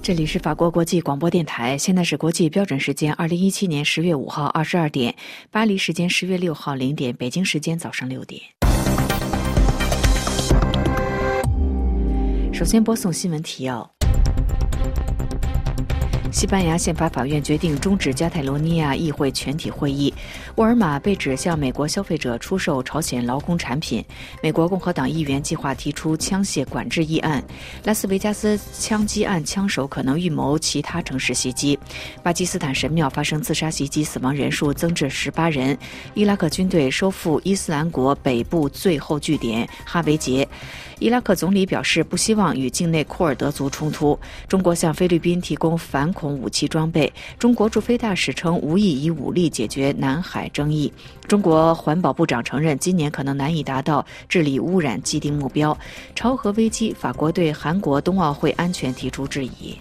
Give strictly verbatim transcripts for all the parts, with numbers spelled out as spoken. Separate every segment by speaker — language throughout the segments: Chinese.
Speaker 1: 这里是法国国际广播电台，现在是国际标准时间二零一七年十月五号二十二点，巴黎时间十月六号零点，北京时间早上六点。首先播送新闻提要。西班牙宪法法院决定终止加泰罗尼亚议会全体会议。沃尔玛被指向美国消费者出售朝鲜劳工产品。美国共和党议员计划提出枪械管制议案。拉斯维加斯枪击案枪手可能预谋其他城市袭击。巴基斯坦神庙发生自杀袭击，死亡人数增至十八人。伊拉克军队收复伊斯兰国北部最后据点哈维杰。伊拉克总理表示不希望与境内库尔德族冲突。中国向菲律宾提供反恐武器装备。中国驻菲大使称无意以武力解决南海争议。中国环保部长承认今年可能难以达到治理污染既定目标。朝核危机，法国对韩国冬奥会安全提出质疑。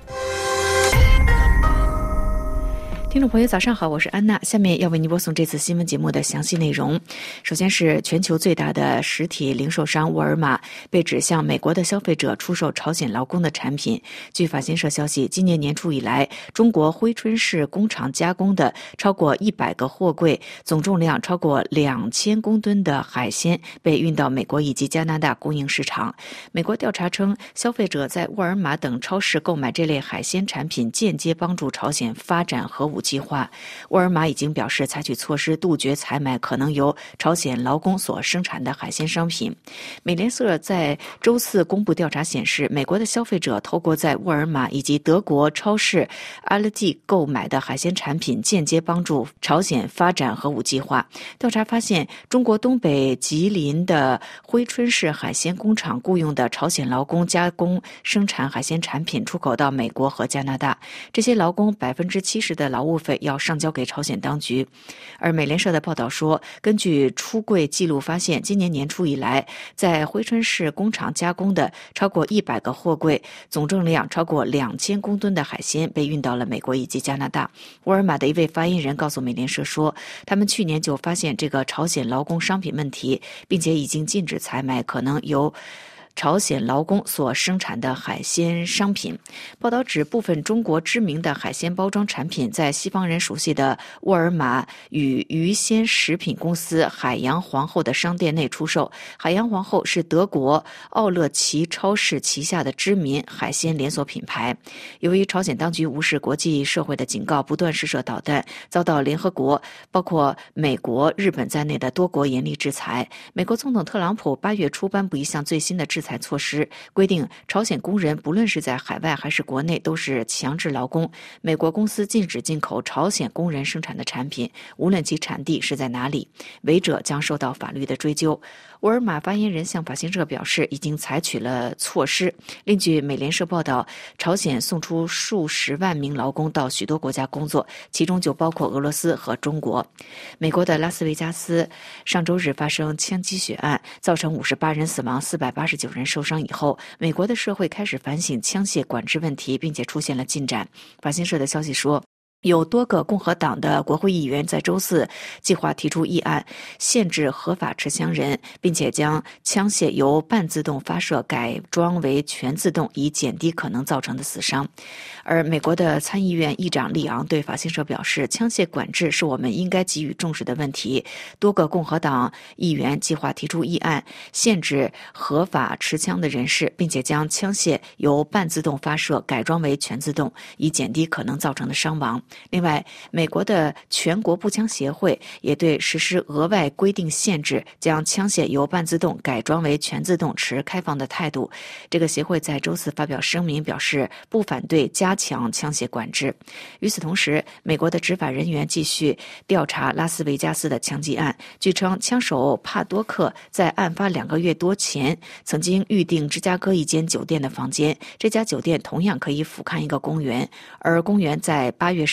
Speaker 1: 听众朋友早上好，我是安娜，下面要为您播送这次新闻节目的详细内容。首先是全球最大的实体零售商沃尔玛被指向美国的消费者出售朝鲜劳工的产品。据法新社消息，今年年初以来，中国珲春市工厂加工的超过一百个货柜，总重量超过两千公吨的海鲜被运到美国以及加拿大供应市场。美国调查称，消费者在沃尔玛等超市购买这类海鲜产品，间接帮助朝鲜发展核武计划。沃尔玛已经表示采取措施杜绝采买可能由朝鲜劳工所生产的海鲜商品。美联社在周四公布调查显示，美国的消费者透过在沃尔玛以及德国超市阿勒季购买的海鲜产品，间接帮助朝鲜发展核武计划。调查发现，中国东北吉林的珲春市海鲜工厂雇佣的朝鲜劳工加工生产海鲜产品，出口到美国和加拿大。这些劳工百分之七十的劳务费要上交给朝鲜当局。而美联社的报道说，根据出柜记录发现，今年年初以来，在珲春市工厂加工的超过一百个货柜，总重量超过两千公吨的海鲜被运到了美国以及加拿大。沃尔玛的一位发言人告诉美联社说，他们去年就发现这个朝鲜劳工商品问题，并且已经禁止采买可能由朝鲜劳工所生产的海鲜商品。报道指，部分中国知名的海鲜包装产品在西方人熟悉的沃尔玛与鱼鲜食品公司海洋皇后的商店内出售。海洋皇后是德国奥乐奇超市旗下的知名海鲜连锁品牌。由于朝鲜当局无视国际社会的警告，不断试射导弹，遭到联合国包括美国、日本在内的多国严厉制裁。美国总统特朗普八月初颁布一项最新的制裁措施，规定朝鲜工人不论是在海外还是国内都是强制劳工。美国公司禁止进口朝鲜工人生产的产品，无论其产地是在哪里，违者将受到法律的追究。沃尔玛发言人向法新社表示，已经采取了措施。另据美联社报道，朝鲜送出数十万名劳工到许多国家工作，其中就包括俄罗斯和中国。美国的拉斯维加斯上周日发生枪击血案，造成五十八人死亡，四百八十九人受伤以后，美国的社会开始反省枪械管制问题，并且出现了进展。法新社的消息说，有多个共和党的国会议员在周四计划提出议案，限制合法持枪人，并且将枪械由半自动发射改装为全自动，以减低可能造成的死伤。而美国的参议院议长利昂对法新社表示，枪械管制是我们应该给予重视的问题。多个共和党议员计划提出议案，限制合法持枪的人士，并且将枪械由半自动发射改装为全自动，以减低可能造成的伤亡。另外，美国的全国步枪协会也对实施额外规定限制将枪械由半自动改装为全自动持开放的态度。这个协会在周四发表声明，表示不反对加强枪械管制。与此同时，美国的执法人员继续调查拉斯维加斯的枪击案。据称，枪手帕多克在案发两个月多前曾经预定芝加哥一间酒店的房间，这家酒店同样可以俯瞰一个公园，而公园在八月上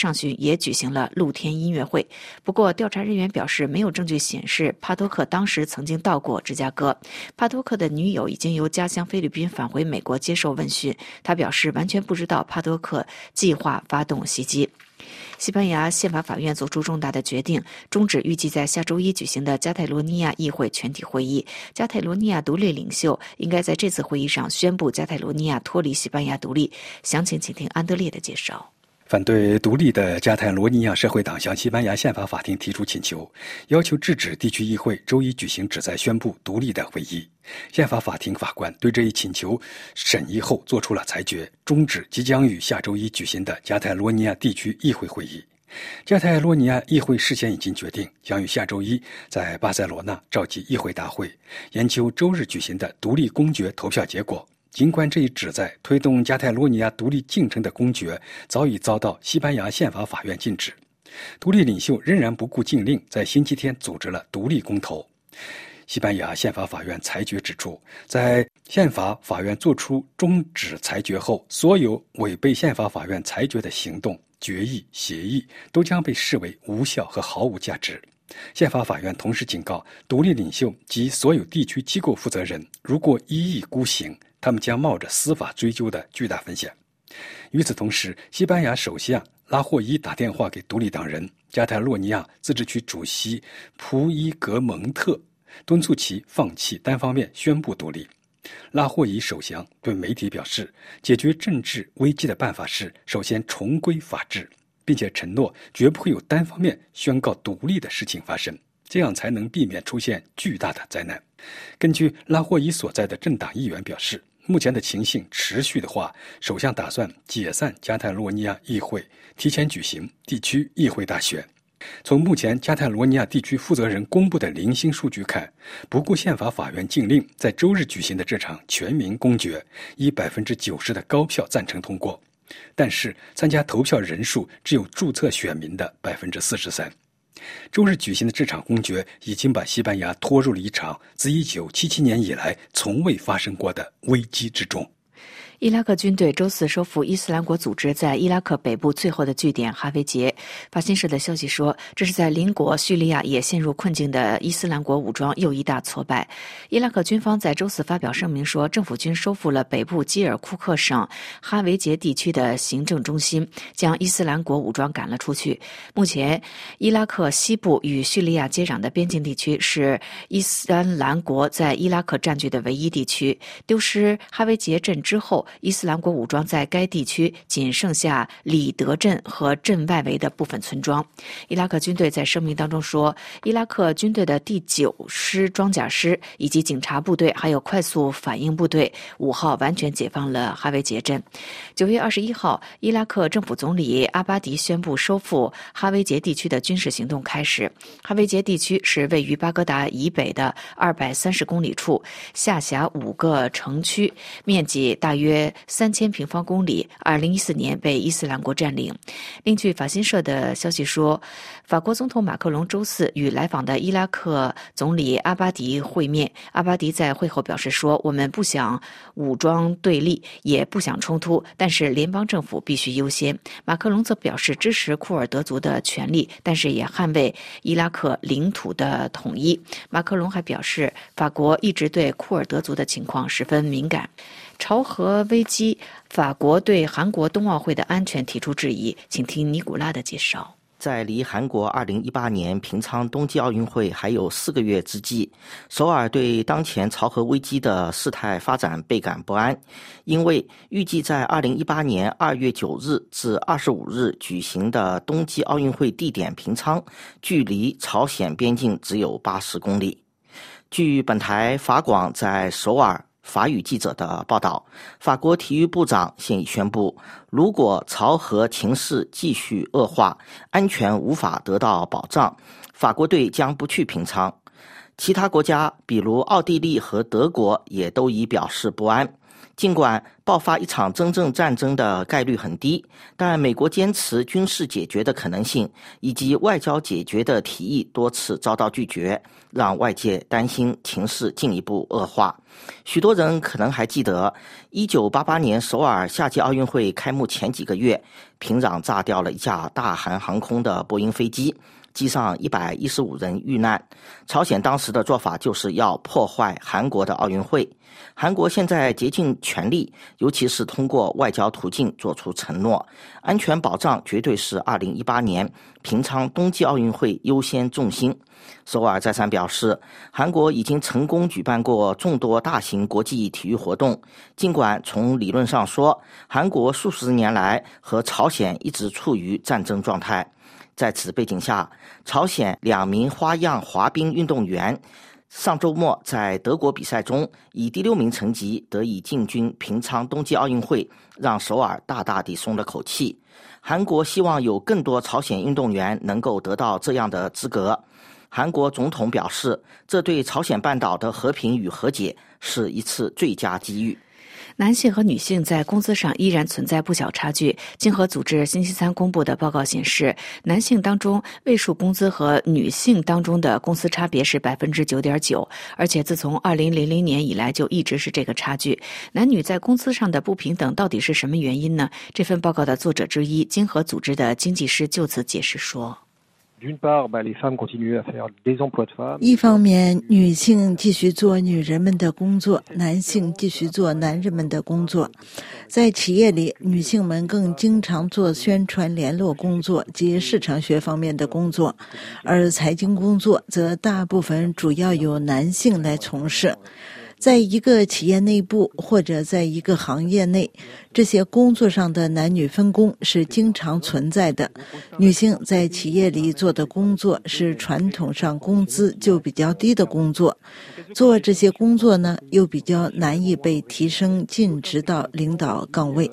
Speaker 1: 上旬也举行了露天音乐会。不过，调查人员表示，没有证据显示帕多克当时曾经到过芝加哥。帕多克的女友已经由家乡菲律宾返回美国接受问讯，他表示完全不知道帕多克计划发动袭击。西班牙宪法法院作出重大的决定，终止预计在下周一举行的加泰罗尼亚议会全体会议。加泰罗尼亚独立领袖应该在这次会议上宣布加泰罗尼亚脱离西班牙独立。详情请听安德烈的介绍。
Speaker 2: 反对独立的加泰罗尼亚社会党向西班牙宪法法庭提出请求，要求制止地区议会周一举行旨在宣布独立的会议。宪法法庭法官对这一请求审议后做出了裁决，终止即将于下周一举行的加泰罗尼亚地区议会会议。加泰罗尼亚议会事先已经决定将于下周一在巴塞罗那召集议会大会，研究周日举行的独立公决投票结果。尽管这一旨在推动加泰罗尼亚独立进程的公决早已遭到西班牙宪法法院禁止，独立领袖仍然不顾禁令，在星期天组织了独立公投。西班牙宪法法院裁决指出，在宪法法院作出终止裁决后，所有违背宪法法院裁决的行动、决议、协议都将被视为无效和毫无价值。宪法法院同时警告独立领袖及所有地区机构负责人，如果一意孤行，他们将冒着司法追究的巨大风险。与此同时，西班牙首相拉霍伊打电话给独立党人、加泰罗尼亚自治区主席普伊格蒙特，敦促其放弃单方面宣布独立。拉霍伊首相对媒体表示，解决政治危机的办法是首先重归法治，并且承诺绝不会有单方面宣告独立的事情发生，这样才能避免出现巨大的灾难。根据拉霍伊所在的政党议员表示，目前的情形持续的话，首相打算解散加泰罗尼亚议会，提前举行地区议会大选。从目前加泰罗尼亚地区负责人公布的零星数据看，不顾宪法法院禁令，在周日举行的这场全民公决以百分之九十的高票赞成通过，但是参加投票人数只有注册选民的百分之四十三。周日举行的这场公决已经把西班牙拖入了一场自一九七七年以来从未发生过的危机之中。
Speaker 1: 伊拉克军队周四收复伊斯兰国组织在伊拉克北部最后的据点哈维杰。法新社的消息说，这是在邻国叙利亚也陷入困境的伊斯兰国武装又一大挫败。伊拉克军方在周四发表声明说，政府军收复了北部基尔库克省哈维杰地区的行政中心，将伊斯兰国武装赶了出去。目前，伊拉克西部与叙利亚接壤的边境地区是伊斯兰国在伊拉克占据的唯一地区。丢失哈维杰镇之后，伊斯兰国武装在该地区仅剩下里德镇和镇外围的部分村庄。伊拉克军队在声明当中说，伊拉克军队的第九师装甲师以及警察部队还有快速反应部队五号完全解放了哈维杰镇。九月二十一号，伊拉克政府总理阿巴迪宣布收复哈维杰地区的军事行动开始。哈维杰地区是位于巴格达以北的二百三十公里处，下辖五个城区，面积大约三千平方公里，二零一四年被伊斯兰国占领。另据法新社的消息说，法国总统马克龙周四与来访的伊拉克总理阿巴迪会面。阿巴迪在会后表示说，我们不想武装对立，也不想冲突，但是联邦政府必须优先。马克龙则表示支持库尔德族的权利，但是也捍卫伊拉克领土的统一。马克龙还表示，法国一直对库尔德族的情况十分敏感。朝核危机，法国对韩国冬奥会的安全提出质疑，请听尼古拉的介绍。
Speaker 3: 在离韩国二零一八年平昌冬季奥运会还有四个月之际，首尔对当前朝核危机的事态发展倍感不安，因为预计在二零一八年二月九日至二十五日举行的冬季奥运会地点平昌，距离朝鲜边境只有八十公里。据本台法广在首尔法语记者的报道，法国体育部长现已宣布，如果朝核情势继续恶化，安全无法得到保障，法国队将不去平昌。 其他国家比如奥地利和德国也都已表示不安。尽管爆发一场真正战争的概率很低，但美国坚持军事解决的可能性以及外交解决的提议多次遭到拒绝，让外界担心情势进一步恶化。许多人可能还记得一九八八年首尔夏季奥运会开幕前几个月，平壤炸掉了一架大韩航空的波音飞机，机上一百一十五人遇难。朝鲜当时的做法就是要破坏韩国的奥运会。韩国现在竭尽全力，尤其是通过外交途径做出承诺，安全保障绝对是二零一八年平昌冬季奥运会优先重心。首尔再三表示，韩国已经成功举办过众多大型国际体育活动，尽管从理论上说，韩国数十年来和朝鲜一直处于战争状态。在此背景下，朝鲜两名花样滑冰运动员上周末在德国比赛中以第六名成绩得以进军平昌冬季奥运会，让首尔大大地松了口气。韩国希望有更多朝鲜运动员能够得到这样的资格。韩国总统表示，这对朝鲜半岛的和平与和解是一次最佳机遇。
Speaker 1: 男性和女性在工资上依然存在不小差距。经合组织星期三公布的报告显示，男性当中位数工资和女性当中的工资差别是 百分之九点九， 而且自从二零零零年以来就一直是这个差距。男女在工资上的不平等到底是什么原因呢？这份报告的作者之一，经合组织的经济师就此解释说，
Speaker 4: 一方面，女性继续做女人们的工作，男性继续做男人们的工作。在企业里，女性们更经常做宣传联络工作及市场学方面的工作，而财经工作则大部分主要由男性来从事。在一个企业内部或者在一个行业内，这些工作上的男女分工是经常存在的。女性在企业里做的工作是传统上工资就比较低的工作，做这些工作呢，又比较难以被提升晋职到领导岗位。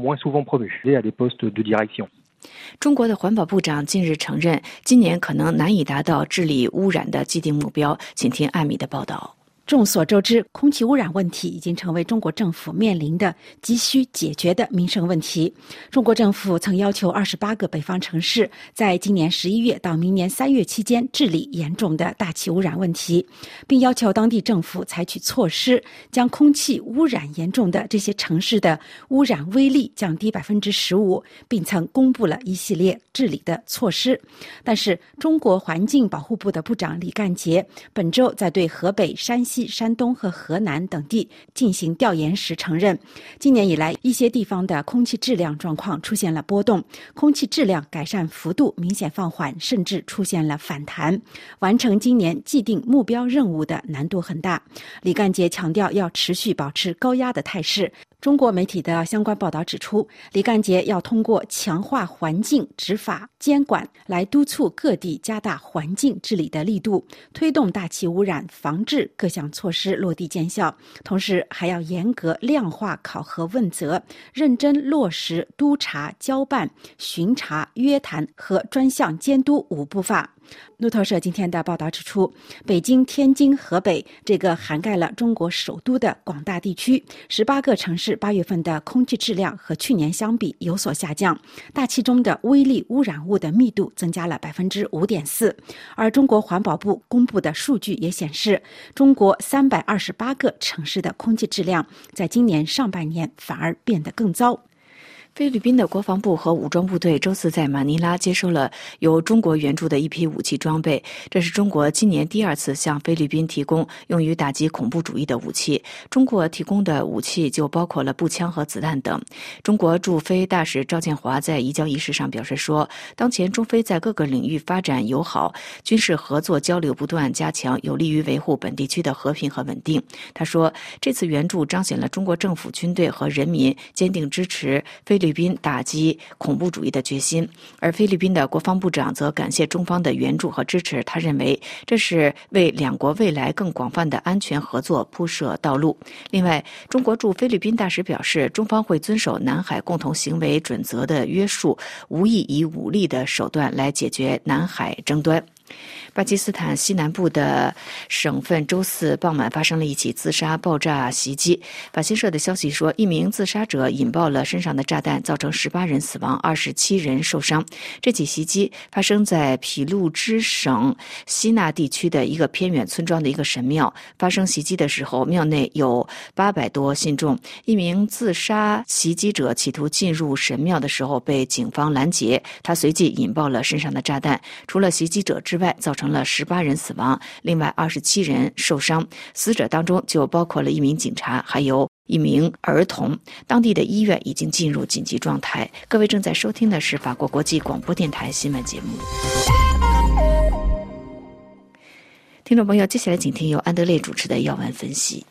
Speaker 1: 中国的环保部长近日承认，今年可能难以达到治理污染的既定目标。请听艾米的报道。
Speaker 5: 众所周知，空气污染问题已经成为中国政府面临的急需解决的民生问题。中国政府曾要求二十八个北方城市在今年十一月到明年三月期间治理严重的大气污染问题，并要求当地政府采取措施，将空气污染严重的这些城市的污染微粒降低百分之十五，并曾公布了一系列治理的措施。但是，中国环境保护部的部长李干杰本周在对河北、山西、山东和河南等地进行调研时承认，今年以来一些地方的空气质量状况出现了波动，空气质量改善幅度明显放缓，甚至出现了反弹，完成今年既定目标任务的难度很大。李干杰强调要持续保持高压的态势。中国媒体的相关报道指出，李干杰要通过强化环境执法监管来督促各地加大环境治理的力度，推动大气污染防治各项措施落地见效，同时还要严格量化考核问责，认真落实督查、交办、巡查、约谈和专项监督五步法。路透社今天的报道指出，北京、天津、河北这个涵盖了中国首都的广大地区，十八个城市八月份的空气质量和去年相比有所下降，大气中的微粒污染物的密度增加了百分之五点四。而中国环保部公布的数据也显示，中国三百二十八个城市的空气质量在今年上半年反而变得更糟。
Speaker 1: 菲律宾的国防部和武装部队周四在马尼拉接收了由中国援助的一批武器装备，这是中国今年第二次向菲律宾提供用于打击恐怖主义的武器。中国提供的武器就包括了步枪和子弹等。中国驻菲大使赵建华在移交仪式上表示说，当前中菲在各个领域发展友好，军事合作交流不断加强，有利于维护本地区的和平和稳定。他说，这次援助彰显了中国政府、军队和人民坚定支持菲律宾菲律宾打击恐怖主义的决心。而菲律宾的国防部长则感谢中方的援助和支持，他认为这是为两国未来更广泛的安全合作铺设道路。另外，中国驻菲律宾大使表示，中方会遵守南海共同行为准则的约束，无意以武力的手段来解决南海争端。 巴基斯坦西南部的省份周四傍晚发生了一起自杀爆炸袭击。法新社的消息说，一名自杀者引爆了身上的炸弹，造成十八人死亡，二十七人受伤。这起袭击发生在匹路支省西纳地区的一个偏远村庄的一个神庙。发生袭击的时候，庙内有八百多信众。一名自杀袭击者企图进入神庙的时候被警方拦截，他随即引爆了身上的炸弹。除了袭击者之外，造成了十八人死亡，另外二十七人受伤。死者当中就包括了一名警察，还有一名儿童。当地的医院已经进入紧急状态。各位正在收听的是法国国际广播电台新闻节目。听众朋友，接下来请听由安德烈主持的要闻分析。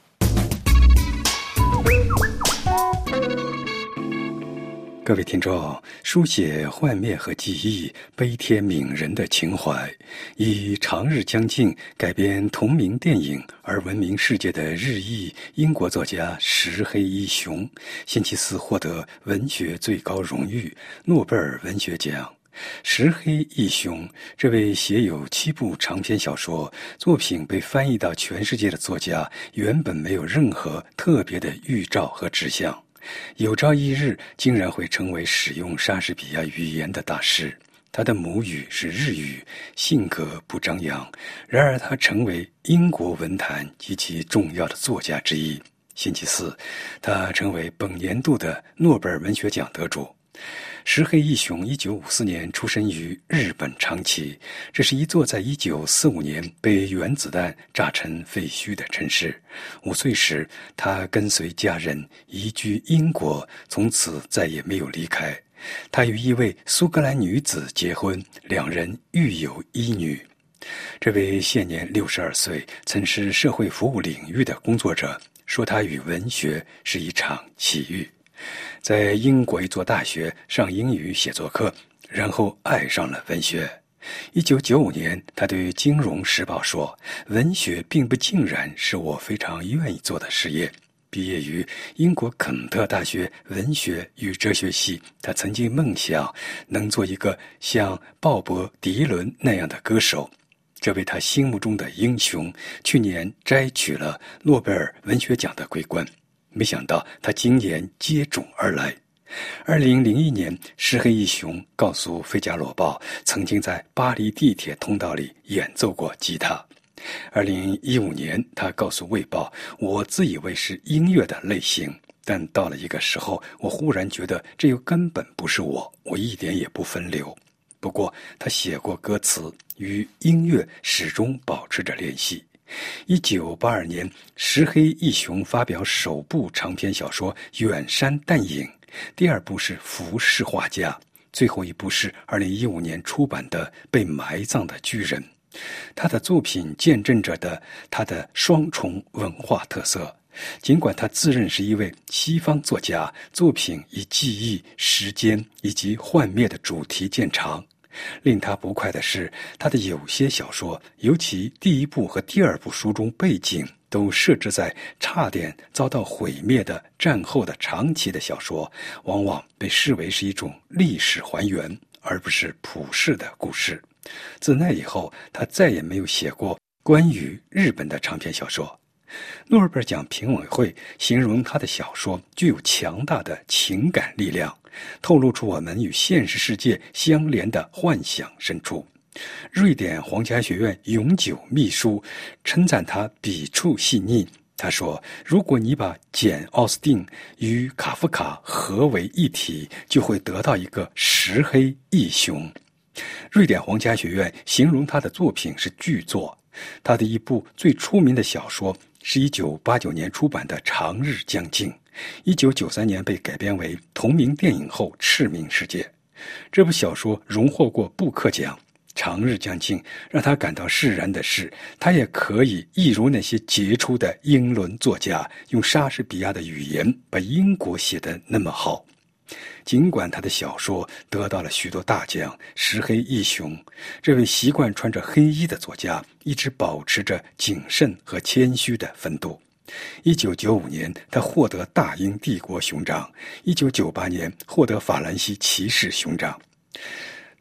Speaker 2: 各位听众，书写幻灭和记忆，悲天悯人的情怀，以长日将近改编同名电影而闻名世界的日裔英国作家石黑一雄，星期四获得文学最高荣誉诺贝尔文学奖。石黑一雄这位写有七部长篇小说、作品被翻译到全世界的作家，原本没有任何特别的预兆和志向，有朝一日竟然会成为使用莎士比亚语言的大师。他的母语是日语，性格不张扬，然而他成为英国文坛极其重要的作家之一。星期四，他成为本年度的诺贝尔文学奖得主。石黑一雄一九五四年出生于日本长崎，这是一座在一九四五年被原子弹炸成废墟的城市。五岁时，他跟随家人移居英国，从此再也没有离开。他与一位苏格兰女子结婚，两人育有一女。这位现年六十二岁，曾是社会服务领域的工作者，说他与文学是一场奇遇。在英国一座大学上英语写作课，然后爱上了文学。一九九五年，他对《金融时报》说：“文学并不尽然是我非常愿意做的事业。”毕业于英国肯特大学文学与哲学系，他曾经梦想能做一个像鲍勃·迪伦那样的歌手。这位他心目中的英雄，去年摘取了诺贝尔文学奖的桂冠。没想到他今年接踵而来。二零零一年，石黑一雄告诉《费加罗报》，曾经在巴黎地铁通道里演奏过吉他。二零一五年，他告诉《卫报》，我自以为是音乐的类型，但到了一个时候，我忽然觉得这又根本不是我，我一点也不分流。不过，他写过歌词，与音乐始终保持着联系。一九八二年，石黑一雄发表首部长篇小说《远山淡影》，第二部是《浮世画家》，最后一部是二零一五年出版的《被埋葬的巨人》。他的作品见证着的他的双重文化特色。尽管他自认是一位西方作家，作品以记忆、时间以及幻灭的主题见长。令他不快的是，他的有些小说，尤其第一部和第二部书中背景都设置在差点遭到毁灭的战后的长期的小说，往往被视为是一种历史还原，而不是普世的故事。自那以后，他再也没有写过关于日本的长篇小说。诺贝尔奖评委会形容他的小说具有强大的情感力量，透露出我们与现实世界相连的幻想深处。瑞典皇家学院永久秘书称赞他笔触细腻，他说：“如果你把简·奥斯汀与卡夫卡合为一体，就会得到一个石黑一雄。”瑞典皇家学院形容他的作品是巨作。他的一部最出名的小说是一九八九年出版的《长日将近》，一九九三年被改编为同名电影后驰名世界。这部小说荣获过布克奖。长日将近让他感到释然的是，他也可以一如那些杰出的英伦作家，用莎士比亚的语言把英国写得那么好。尽管他的小说得到了许多大奖，石黑一雄这位习惯穿着黑衣的作家一直保持着谨慎和谦虚的风度。一九九五年，他获得大英帝国勋章；一九九八年，获得法兰西骑士勋章。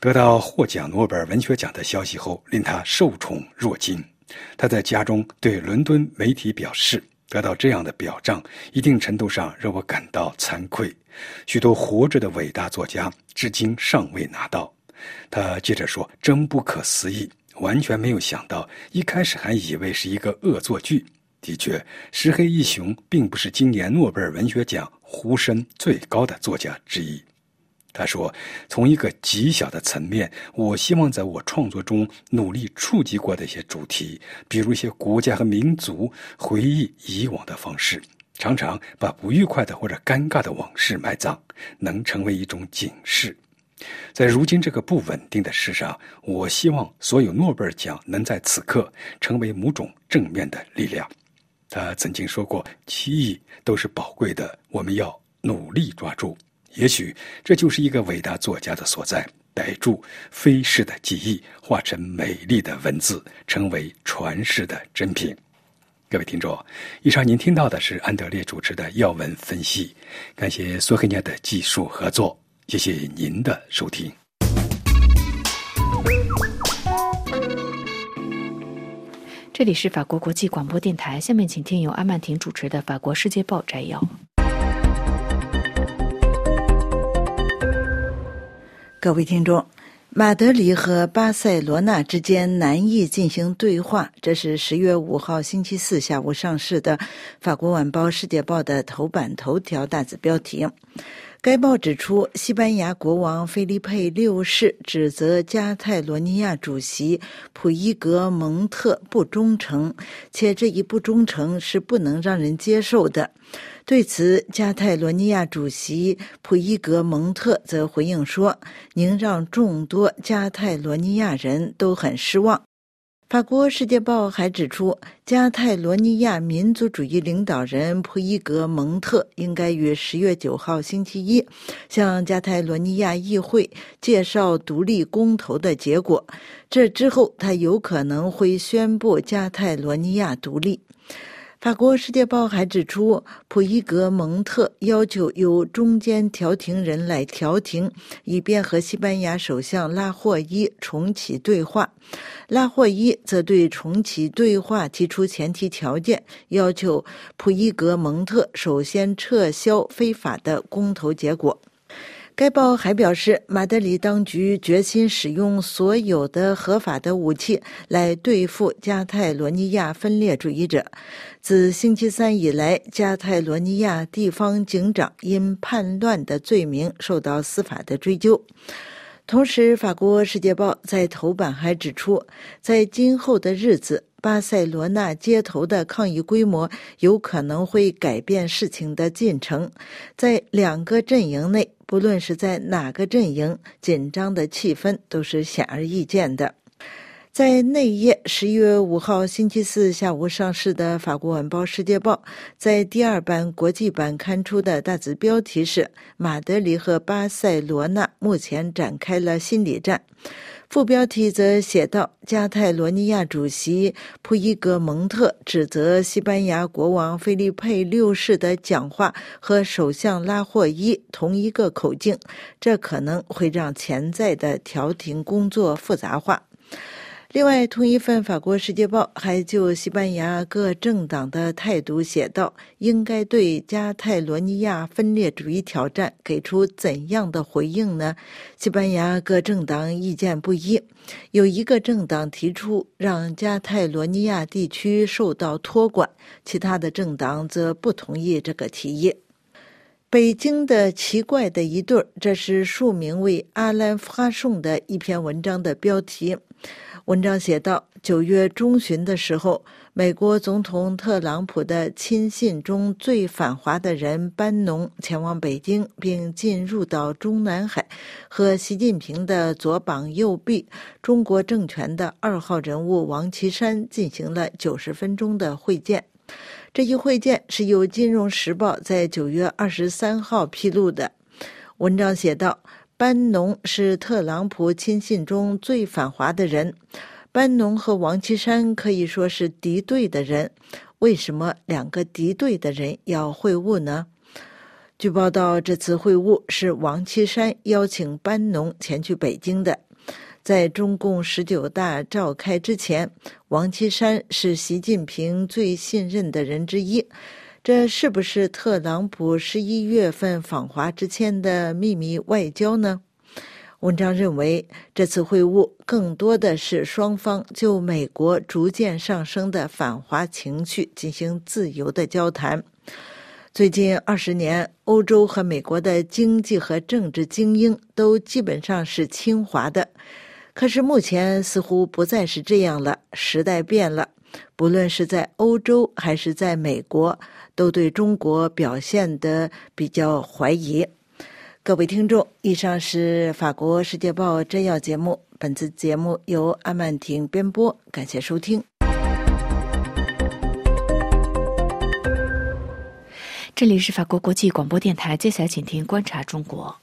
Speaker 2: 得到获奖诺贝尔文学奖的消息后，令他受宠若惊。他在家中对伦敦媒体表示，得到这样的表彰，一定程度上让我感到惭愧。许多活着的伟大作家至今尚未拿到。他接着说，真不可思议，完全没有想到，一开始还以为是一个恶作剧。的确，石黑一雄并不是今年诺贝尔文学奖呼声最高的作家之一。他说，从一个极小的层面，我希望在我创作中努力触及过的一些主题，比如一些国家和民族回忆以往的方式，常常把不愉快的或者尴尬的往事埋葬，能成为一种警示。在如今这个不稳定的世上，我希望所有诺贝尔奖能在此刻成为某种正面的力量。他曾经说过，记忆都是宝贵的，我们要努力抓住。也许这就是一个伟大作家的所在，逮住飞逝的记忆，化成美丽的文字，成为传世的珍品。各位听众，以上您听到的是安德烈主持的要闻分析，感谢索黑尼亚的技术合作，谢谢您的收听。
Speaker 1: 这里是法国国际广播电台，下面请听由阿曼婷主持的法国世界报摘要。
Speaker 4: 各位听众，马德里和巴塞罗那之间难以进行对话，这是十月五号星期四下午上市的法国晚报《世界报》的头版头条大字标题。该报指出，西班牙国王菲利佩六世指责加泰罗尼亚主席普伊格蒙特不忠诚，且这一不忠诚是不能让人接受的。对此，加泰罗尼亚主席普伊格蒙特则回应说，您让众多加泰罗尼亚人都很失望。法国《世界报》还指出，加泰罗尼亚民族主义领导人普伊格蒙特应该于十月九号星期一向加泰罗尼亚议会介绍独立公投的结果，这之后他有可能会宣布加泰罗尼亚独立。法国《世界报》还指出，普伊格蒙特要求由中间调停人来调停，以便和西班牙首相拉霍伊重启对话。拉霍伊则对重启对话提出前提条件，要求普伊格蒙特首先撤销非法的公投结果。该报还表示，马德里当局决心使用所有的合法的武器来对付加泰罗尼亚分裂主义者。自星期三以来，加泰罗尼亚地方警长因叛乱的罪名受到司法的追究。同时，法国《世界报》在头版还指出，在今后的日子，巴塞罗那街头的抗议规模有可能会改变事情的进程。在两个阵营内，不论是在哪个阵营，紧张的气氛都是显而易见的。在内页十一月五号星期四下午上市的法国晚报《世界报》在第二版国际版刊出的大字标题是，马德里和巴塞罗那目前展开了心理战。副标题则写道，加泰罗尼亚主席普伊格蒙特指责西班牙国王菲利佩六世的讲话和首相拉霍伊同一个口径，这可能会让潜在的调停工作复杂化。另外，同一份法国《世界报》还就西班牙各政党的态度写道，应该对加泰罗尼亚分裂主义挑战给出怎样的回应呢？西班牙各政党意见不一，有一个政党提出让加泰罗尼亚地区受到托管，其他的政党则不同意这个提议。北京的奇怪的一对儿，这是署名为阿兰·发送的一篇文章的标题。文章写道，九月中旬的时候，美国总统特朗普的亲信中最反华的人班农前往北京，并进入到中南海，和习近平的左膀右臂中国政权的二号人物王岐山进行了九十分钟的会见。这一会见是由《金融时报》在九月二十三号披露的。文章写道，班农是特朗普亲信中最反华的人，班农和王岐山可以说是敌对的人。为什么两个敌对的人要会晤呢？据报道，这次会晤是王岐山邀请班农前去北京的。 在中共十九大召开之前，王岐山是习近平最信任的人之一。这是不是特朗普十一月份访华之前的秘密外交呢？文章认为，这次会晤更多的是双方就美国逐渐上升的反华情绪进行自由的交谈。最近二十年，欧洲和美国的经济和政治精英都基本上是亲华的，可是目前似乎不再是这样了，时代变了，不论是在欧洲还是在美国，都对中国表现得比较怀疑。各位听众，以上是法国世界报摘要节目，本次节目由安曼婷编播，感谢收听。
Speaker 1: 这里是法国国际广播电台，接下来请听观察中国。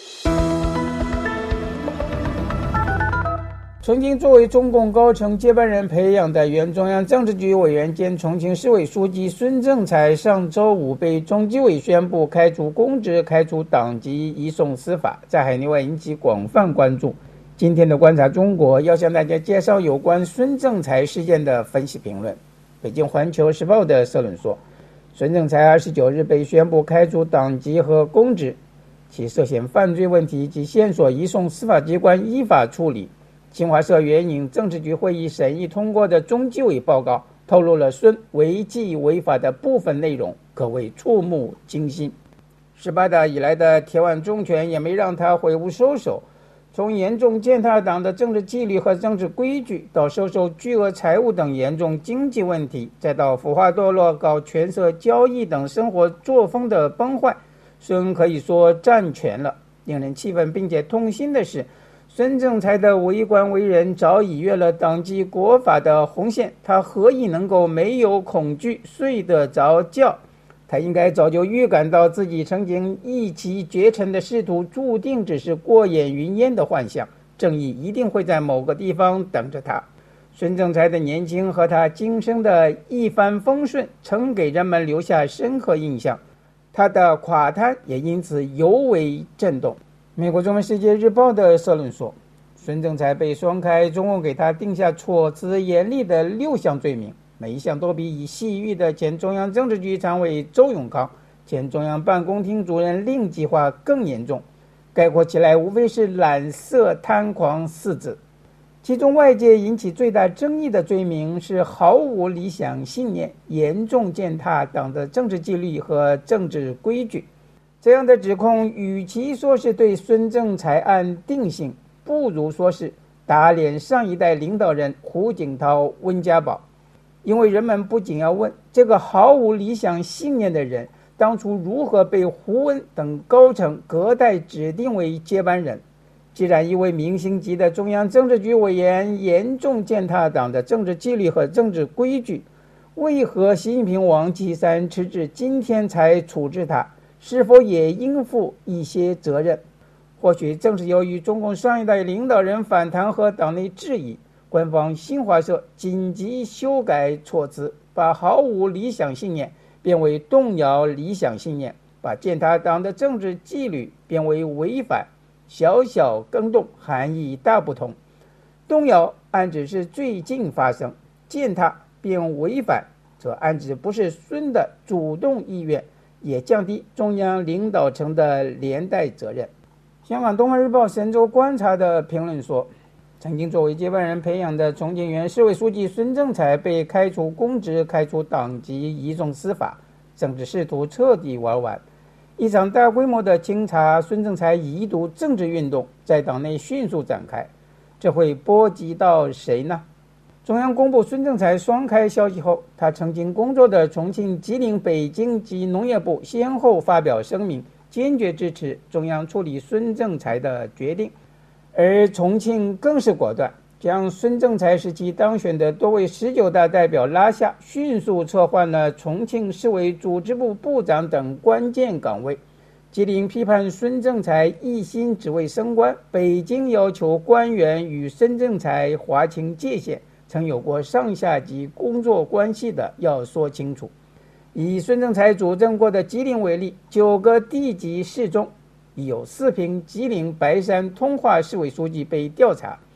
Speaker 6: 曾经作为中共高层接班人培养的原中央政治局委员兼重庆市委书记孙政才上周五被中纪委宣布开除公职、开除党籍、移送司法，在海内外引起广泛关注。今天的观察中国要向大家介绍有关孙政才事件的分析评论。北京环球时报的社论说，孙政才二十九日被宣布开除党籍和公职，其涉嫌犯罪问题及线索移送司法机关依法处理。新华社援引政治局会议审议通过的中纪委报告，透露了孙违纪违法的部分内容，可谓触目惊心。十八大以来的铁腕重拳也没让他悔不收手，从严重践踏党的政治纪律和政治规矩，到收受巨额财物等严重经济问题，再到腐化堕落、搞权色交易等生活作风的崩坏，孙可以说占全了。令人气愤并且痛心的是，孙政才的为官为人早已越了党纪国法的红线，他何以能够没有恐惧睡得着觉？他应该早就预感到自己曾经一骑绝尘的仕途注定只是过眼云烟的幻象，正义一定会在某个地方等着他。孙政才的年轻和他今生的一帆风顺曾给人们留下深刻印象，他的垮摊也因此尤为震动。美国中文世界日报的社论说，孙政才被双开，中共给他定下措辞严厉的六项罪名，每一项都比已西域的前中央政治局常委周永康、前中央办公厅主任令计划更严重，概括起来无非是懒色贪狂四字。其中外界引起最大争议的罪名是毫无理想信念，严重践踏党的政治纪律和政治规矩。这样的指控与其说是对孙政才案定性，不如说是打脸上一代领导人胡锦涛、温家宝。因为人们不仅要问这个毫无理想信念的人当初如何被胡温等高层隔代指定为接班人，既然一位明星级的中央政治局委员严重践踏党的政治纪律和政治规矩，为何习近平、王岐山迟至今天才处置他？是否也应负一些责任？或许正是由于中共上一代领导人反弹和党内质疑，官方新华社紧急修改措辞，把毫无理想信念变为动摇理想信念，把践踏党的政治纪律变为违反，小小更动，含义大不同。动摇暗指是最近发生，践踏变违反则暗指不是孙的主动意愿，也降低中央领导层的连带责任。香港东方日报神州观察的评论说，曾经作为接班人培养的重庆原市委书记孙政才被开除公职、开除党籍、移送司法，政治仕途彻底玩完。一场大规模的清查孙政才遗毒政治运动在党内迅速展开，这会波及到谁呢？中央公布孙政才双开消息后，他曾经工作的重庆、吉林、北京及农业部先后发表声明，坚决支持中央处理孙政才的决定。而重庆更是果断，将孙政才时期当选的多位十九大代表拉下，迅速撤换了重庆市委组织部部长等关键岗位。吉林批判孙政才一心只为升官，北京要求官员与孙政才划清界限，曾有过上下级工作关系的要说清楚。以孙政才主政过的吉林为例，九个地级市中已有四名吉林白山通化市委书记被调查，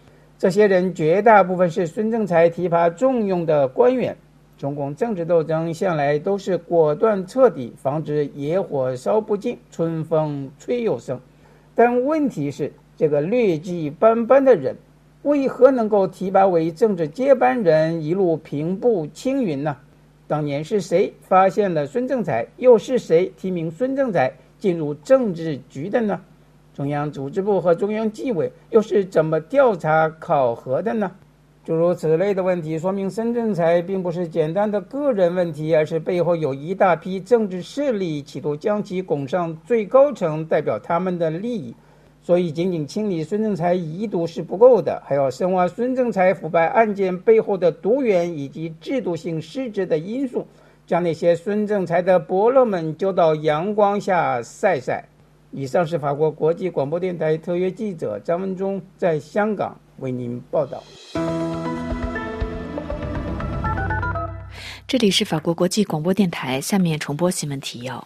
Speaker 6: 这些人绝大部分是孙政才提拔重用的官员。中共政治斗争向来都是果断彻底，防止野火烧不尽，春风吹又生。但问题是，这个劣迹斑斑的人为何能够提拔为政治接班人，一路平步青云呢？当年是谁发现了孙政才，又是谁提名孙政才进入政治局的呢？中央组织部和中央纪委又是怎么调查考核的呢？诸如此类的问题说明孙政才并不是简单的个人问题，而是背后有一大批政治势力企图将其拱上最高层，代表他们的利益。所以仅仅清理孙政才遗毒是不够的，还要深挖孙政才腐败案件背后的毒源以及制度性失职的因素，将那些孙政才的伯乐们揪到阳光下晒晒。以上是法国国际广播电台特约记者张文忠在香港为您报道。
Speaker 1: 这里是法国国际广播电台，下面重播新闻提要。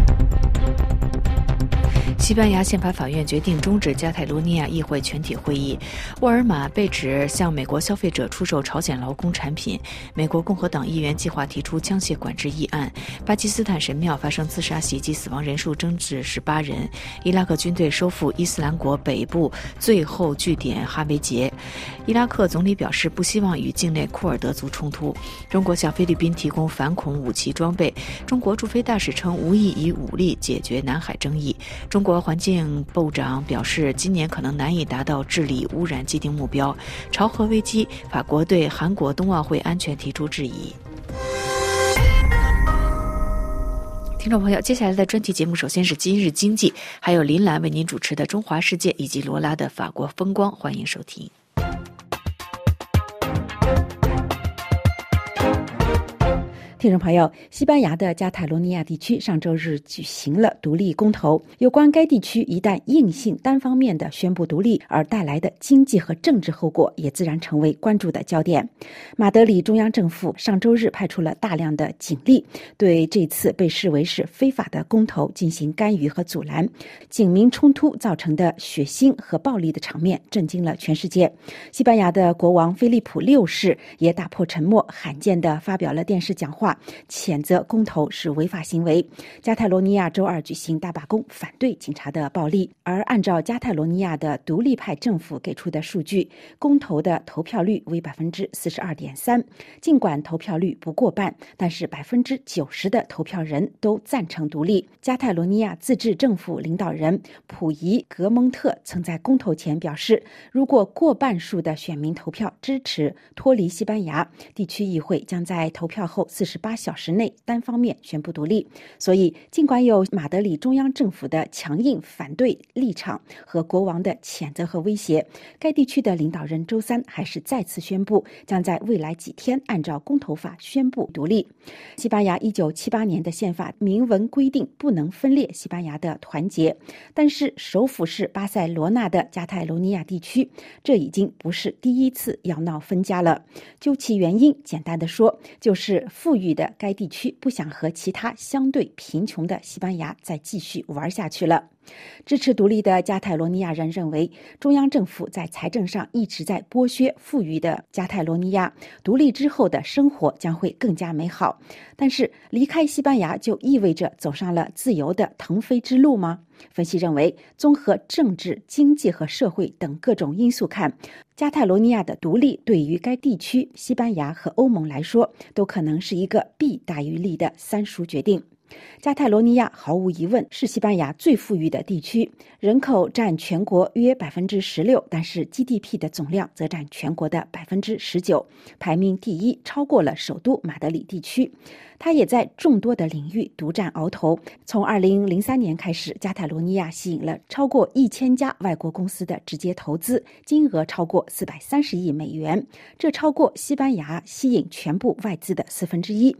Speaker 1: 西班牙宪法法院决定终止加泰罗尼亚议会全体会议。沃尔玛被指向美国消费者出售朝鲜劳工产品。美国共和党议员计划提出枪械管制议案。巴基斯坦神庙发生自杀袭击，死亡人数增至十八人。伊拉克军队收复伊斯兰国北部最后据点哈维杰。伊拉克总理表示不希望与境内库尔德族冲突。中国向菲律宾提供反恐武器装备。中国驻菲大使称无意以武力解决南海争议。中国环境部长表示，今年可能难以达到治理污染既定目标。朝核危机，法国对韩国冬奥会安全提出质疑。听众朋友，接下来的专题节目首先是今日经济，还有林兰为您主持的中华世界以及罗拉的法国风光，欢迎收听。
Speaker 5: 听众朋友，西班牙的加泰罗尼亚地区上周日举行了独立公投，有关该地区一旦硬性单方面的宣布独立而带来的经济和政治后果，也自然成为关注的焦点。马德里中央政府上周日派出了大量的警力，对这次被视为是非法的公投进行干预和阻拦。警民冲突造成的血腥和暴力的场面震惊了全世界。西班牙的国王菲利普六世也打破沉默，罕见地发表了电视讲话，谴责公投是违法行为。加泰罗尼亚周二举行大罢工，反对警察的暴力。而按照加泰罗尼亚的独立派政府给出的数据，公投的投票率为百分之四十二点三。尽管投票率不过半，但是百分之九十的投票人都赞成独立。加泰罗尼亚自治政府领导人普伊格蒙特曾在公投前表示，如果过半数的选民投票支持脱离西班牙，地区议会将在投票后四十八小时内单方面宣布独立。所以尽管有马德里中央政府的强硬反对立场和国王的谴责和威胁，该地区的领导人周三还是再次宣布将在未来几天按照公投法宣布独立。西班牙一九七八年的宪法明文规定不能分裂西班牙的团结，但是首府是巴塞罗那的加泰罗尼亚地区，这已经不是第一次要闹分家了。究其原因，简单的说，就是富裕的该地区不想和其他相对贫穷的西班牙再继续玩下去了。支持独立的加泰罗尼亚人认为，中央政府在财政上一直在剥削富裕的加泰罗尼亚，独立之后的生活将会更加美好。但是离开西班牙就意味着走上了自由的腾飞之路吗？分析认为，综合政治、经济和社会等各种因素看，加泰罗尼亚的独立对于该地区、西班牙和欧盟来说，都可能是一个弊大于利的三输决定。加泰罗尼亚毫无疑问是西班牙最富裕的地区，人口占全国约百分之十六，但是 G D P 的总量则占全国的百分之十九，排名第一，超过了首都马德里地区。它也在众多的领域独占鳌头。从二零零三年开始，加泰罗尼亚吸引了超过一千家外国公司的直接投资，金额超过四百三十亿美元，这超过西班牙吸引全部外资的四分之一。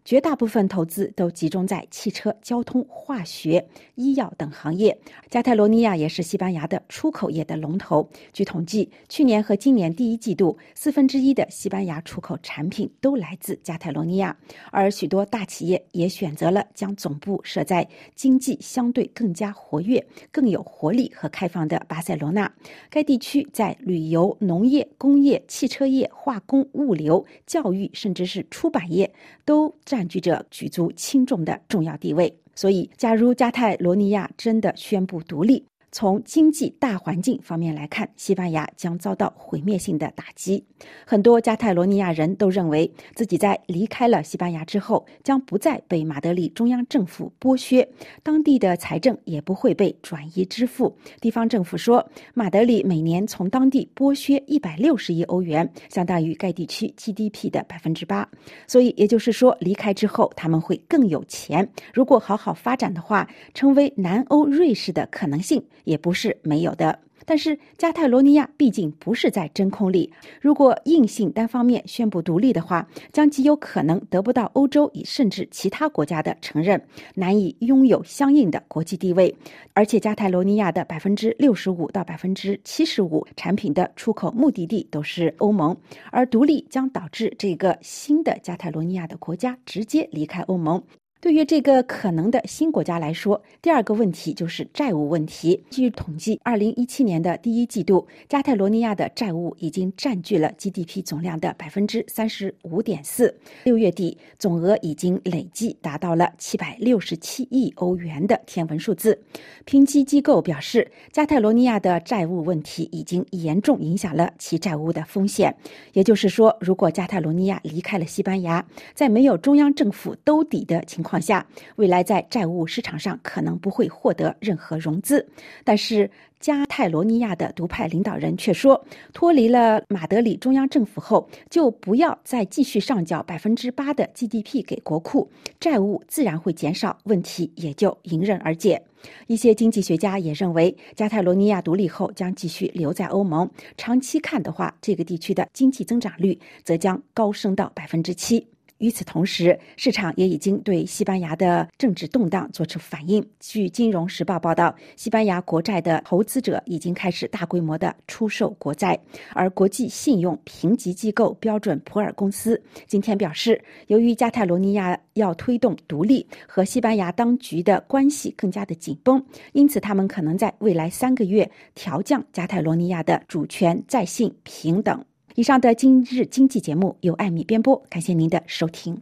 Speaker 5: 绝大部分投资都集中在汽车、交通、化学、医药等行业。加泰罗尼亚也是西班牙的出口业的龙头。据统计，去年和今年第一季度，四分之一的西班牙出口产品都来自加泰罗尼亚，而许多大企业也选择了将总部设在经济相对更加活跃、更有活力和开放的巴塞罗那。该地区在旅游、农业、工业、汽车业、化工、物流、教育，甚至是出版业都占据着举足轻重的重要地位。所以，假如加泰罗尼亚真的宣布独立，从经济大环境方面来看，西班牙将遭到毁灭性的打击。很多加泰罗尼亚人都认为自己在离开了西班牙之后，将不再被马德里中央政府剥削，当地的财政也不会被转移支付。地方政府说，马德里每年从当地剥削一百六十亿欧元，相当于该地区 G D P 的百分之八。所以也就是说，离开之后他们会更有钱。如果好好发展的话，成为南欧瑞士的可能性也不是没有的。但是加泰罗尼亚毕竟不是在真空里，如果硬性单方面宣布独立的话，将极有可能得不到欧洲甚至其他国家的承认，难以拥有相应的国际地位。而且加泰罗尼亚的百分之六十五到百分之七十五产品的出口目的地都是欧盟，而独立将导致这个新的加泰罗尼亚的国家直接离开欧盟。对于这个可能的新国家来说，第二个问题就是债务问题。据统计，二零一七年的第一季度，加泰罗尼亚的债务已经占据了 G D P 总量的 百分之三十五点四， 六月底总额已经累计达到了七百六十七亿欧元的天文数字。评级机构表示，加泰罗尼亚的债务问题已经严重影响了其债务的风险。也就是说，如果加泰罗尼亚离开了西班牙，在没有中央政府兜底的情况下，未来在债务市场上可能不会获得任何融资。但是加泰罗尼亚的独派领导人却说，脱离了马德里中央政府后，就不要再继续上缴 百分之八 的 G D P 给国库，债务自然会减少，问题也就迎刃而解。一些经济学家也认为，加泰罗尼亚独立后将继续留在欧盟，长期看的话，这个地区的经济增长率则将高升到 百分之七。与此同时，市场也已经对西班牙的政治动荡做出反应。据《金融时报》报道，西班牙国债的投资者已经开始大规模的出售国债，而国际信用评级机构标准普尔公司今天表示，由于加泰罗尼亚要推动独立，和西班牙当局的关系更加的紧绷，因此他们可能在未来三个月调降加泰罗尼亚的主权、在信、平等。以上的今日经济节目由艾米编播，感谢您的收听。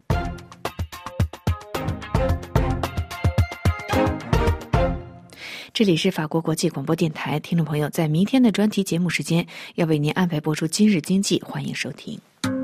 Speaker 1: 这里是法国国际广播电台，听众朋友，在明天的专题节目时间要为您安排播出今日经济，欢迎收听。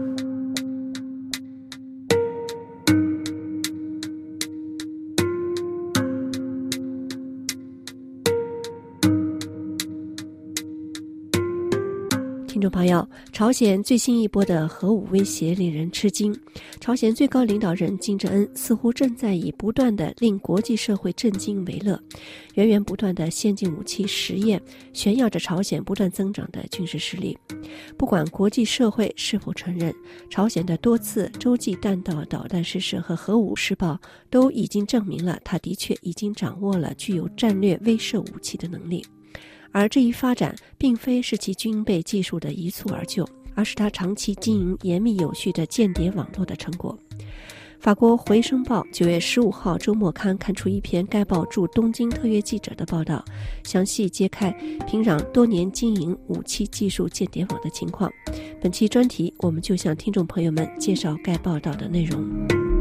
Speaker 7: 听众朋友，朝鲜最新一波的核武威胁令人吃惊。朝鲜最高领导人金正恩似乎正在以不断的令国际社会震惊为乐，源源不断的先进武器实验炫耀着朝鲜不断增长的军事实力。不管国际社会是否承认，朝鲜的多次洲际弹道导弹试射和核武试爆都已经证明了它的确已经掌握了具有战略威慑武器的能力。而这一发展并非是其军备技术的一蹴而就，而是他长期经营严密有序的间谍网络的成果。法国《回声报》九月十五号周末刊刊出一篇该报驻东京特约记者的报道，详细揭开平壤多年经营武器技术间谍网的情况。本期专题，我们就向听众朋友们介绍该报道的内容。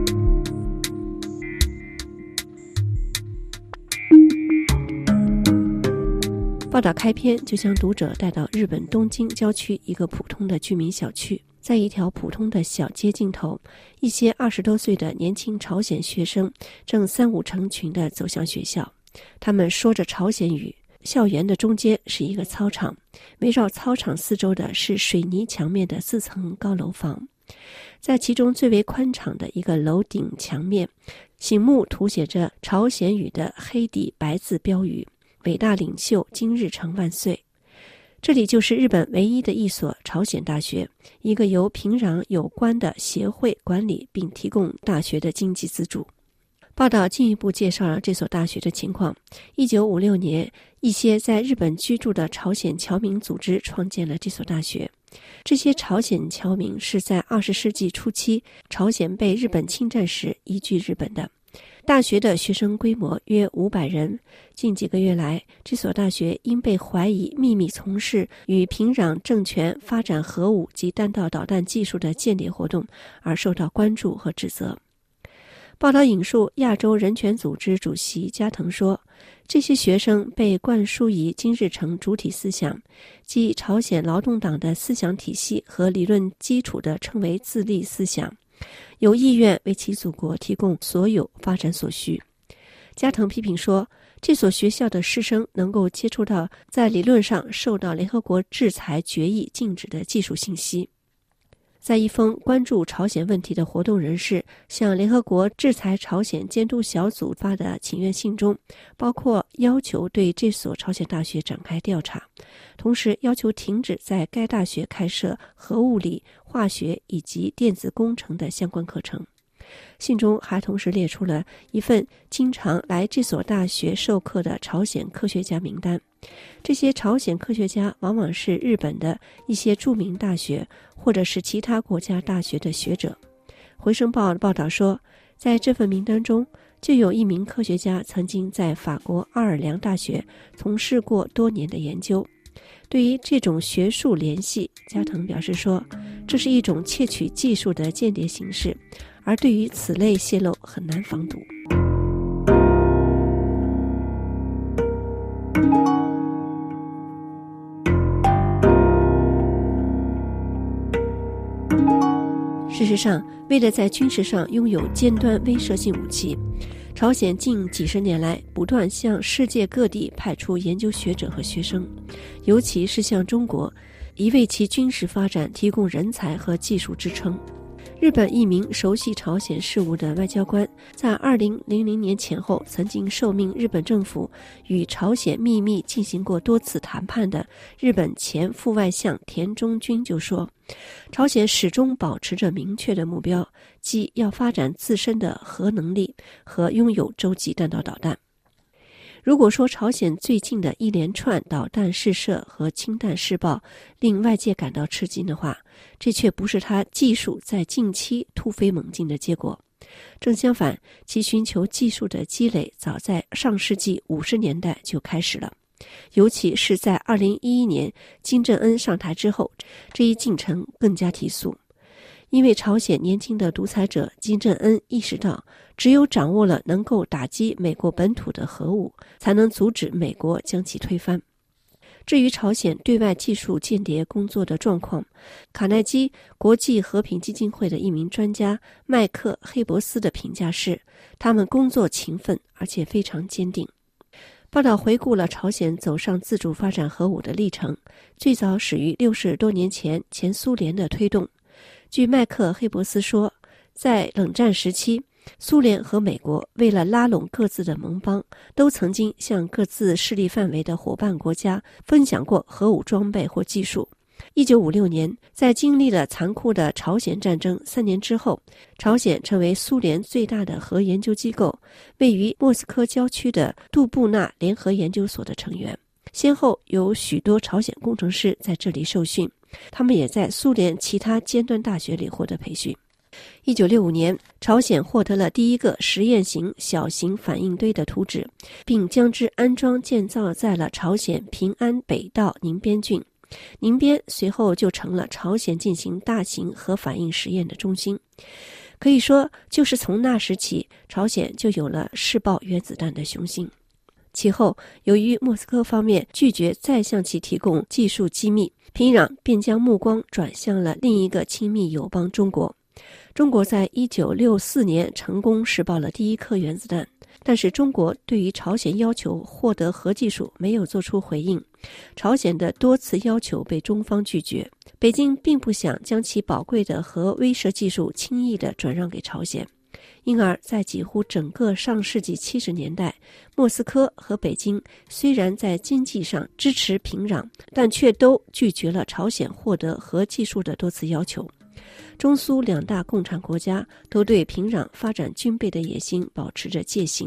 Speaker 7: 报道开篇就将读者带到日本东京郊区一个普通的居民小区，在一条普通的小街尽头，一些二十多岁的年轻朝鲜学生正三五成群地走向学校，他们说着朝鲜语。校园的中间是一个操场，围绕操场四周的是水泥墙面的四层高楼房，在其中最为宽敞的一个楼顶墙面，醒目涂写着朝鲜语的黑底白字标语，伟大领袖金日成万岁。 这里就是日本唯一的一所朝鲜大学，一个由平壤有关的协会管理并提供大学的经济资助。报道进一步介绍了这所大学的情况。一九五六年，一些在日本居住的朝鲜侨民组织创建了这所大学。这些朝鲜侨民是在二十世纪初期朝鲜被日本侵占时移居日本的。大学的学生规模约五百人。近几个月来，这所大学因被怀疑秘密从事与平壤政权发展核武及弹道导弹技术的间谍活动而受到关注和指责。报道引述亚洲人权组织主席加藤说，这些学生被灌输以金日成主体思想，即朝鲜劳动党的思想体系和理论基础的称为自立思想，有意愿为其祖国提供所有发展所需。加藤批评说，这所学校的师生能够接触到在理论上受到联合国制裁决议禁止的技术信息。在一封关注朝鲜问题的活动人士向联合国制裁朝鲜监督小组发的请愿信中，包括要求对这所朝鲜大学展开调查，同时要求停止在该大学开设核物理、化学以及电子工程的相关课程。信中还同时列出了一份经常来这所大学授课的朝鲜科学家名单。这些朝鲜科学家往往是日本的一些著名大学或者是其他国家大学的学者。回声报报道说，在这份名单中就有一名科学家曾经在法国奥尔良大学从事过多年的研究。对于这种学术联系，加藤表示说，这是一种窃取技术的间谍形式，而对于此类泄露很难防堵。事实上，为了在军事上拥有尖端威慑性武器，朝鲜近几十年来不断向世界各地派出研究学者和学生，尤其是向中国，以为其军事发展提供人才和技术支撑。日本一名熟悉朝鲜事务的外交官在二零零零年前后曾经受命日本政府与朝鲜秘密进行过多次谈判的日本前副外相田中君就说，朝鲜始终保持着明确的目标，即要发展自身的核能力和拥有洲际弹道导弹。如果说朝鲜最近的一连串导弹试射和氢弹试爆令外界感到吃惊的话，这却不是它技术在近期突飞猛进的结果。正相反，其寻求技术的积累早在上世纪五十年代就开始了，尤其是在二零一一年金正恩上台之后，这一进程更加提速。因为朝鲜年轻的独裁者金正恩意识到，只有掌握了能够打击美国本土的核武，才能阻止美国将其推翻。至于朝鲜对外技术间谍工作的状况，卡耐基国际和平基金会的一名专家麦克黑伯斯的评价是，他们工作勤奋而且非常坚定。报道回顾了朝鲜走上自主发展核武的历程，最早始于六十多年前前苏联的推动。据麦克黑伯斯说，在冷战时期，苏联和美国为了拉拢各自的盟邦，都曾经向各自势力范围的伙伴国家分享过核武装备或技术。一九五六年，在经历了残酷的朝鲜战争三年之后，朝鲜成为苏联最大的核研究机构，位于莫斯科郊区的杜布纳联合研究所的成员。先后有许多朝鲜工程师在这里受训，他们也在苏联其他尖端大学里获得培训。一九六五年，朝鲜获得了第一个实验型小型反应堆的图纸，并将之安装建造在了朝鲜平安北道宁边郡。宁边随后就成了朝鲜进行大型核反应实验的中心。可以说，就是从那时起，朝鲜就有了试爆原子弹的雄心。其后，由于莫斯科方面拒绝再向其提供技术机密，平壤便将目光转向了另一个亲密友邦中国。中国在一九六四年成功试爆了第一颗原子弹，但是中国对于朝鲜要求获得核技术没有做出回应，朝鲜的多次要求被中方拒绝。北京并不想将其宝贵的核威慑技术轻易地转让给朝鲜。 因而在几乎整个上世纪七十年代，莫斯科和北京虽然在经济上支持平壤，但却都拒绝了朝鲜获得核技术的多次要求。中苏两大共产国家都对平壤发展军备的野心保持着戒心。